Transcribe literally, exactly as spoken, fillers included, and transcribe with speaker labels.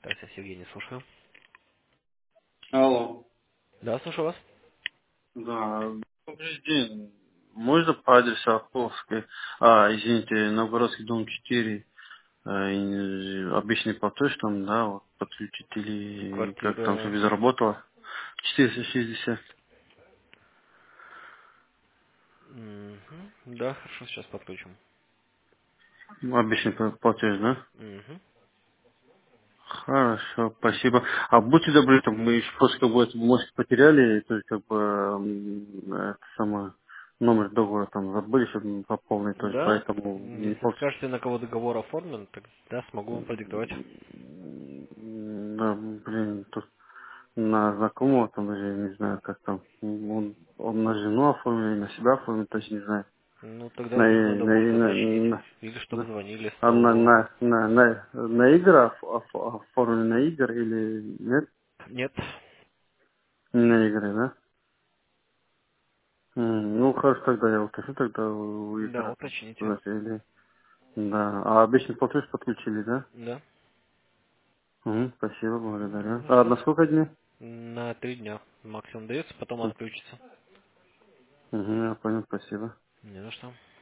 Speaker 1: Так, сейчас Евгений, слушаю.
Speaker 2: Алло.
Speaker 1: Да, слушаю вас.
Speaker 2: Да. Добрый день. Можно по адресу Оховской, а, извините, Новгородский дом четыре, а, и обычный платеж там, да, вот, подключить или как там,
Speaker 1: Квартира.
Speaker 2: чтобы заработало? четыреста шестьдесят.
Speaker 1: Мгм. Да, хорошо, сейчас подключим.
Speaker 2: Ну, обычный пла- платеж, да?
Speaker 1: Мгм.
Speaker 2: Хорошо, спасибо. А будьте добры, там мы еще просто как бы это бумажки потеряли, то есть как бы м, это самое номер договора там забыли, чтобы пополнить, то есть
Speaker 1: Да,
Speaker 2: поэтому
Speaker 1: м,
Speaker 2: не
Speaker 1: если
Speaker 2: получилось.
Speaker 1: скажете, на кого договор оформлен, тогда смогу вам продиктовать.
Speaker 2: М, Да, блин, тут на знакомого там даже не знаю, как там. Он, он на жену оформил, на себя оформил, точно не знаю.
Speaker 1: Ну, тогда
Speaker 2: На,
Speaker 1: нужно
Speaker 2: на,
Speaker 1: будет
Speaker 2: на,
Speaker 1: уточнить.
Speaker 2: на,
Speaker 1: Или чтобы
Speaker 2: на,
Speaker 1: звонили
Speaker 2: а на,
Speaker 1: сто...
Speaker 2: на, на, на, на игры оф- оф- оформлен на игры или нет?
Speaker 1: Нет.
Speaker 2: Не на игры, да? М, Ну, хорошо, тогда я уточню тогда у
Speaker 1: Да,
Speaker 2: игры там
Speaker 1: уточните.
Speaker 2: сказать, или... Да. А обычный платеж подключили, да?
Speaker 1: Да.
Speaker 2: Угу, спасибо, благодарю. А
Speaker 1: Хорошо.
Speaker 2: на сколько дней?
Speaker 1: На три дня максимум дается, потом отключится.
Speaker 2: Угу, я понял, спасибо.
Speaker 1: Не за что.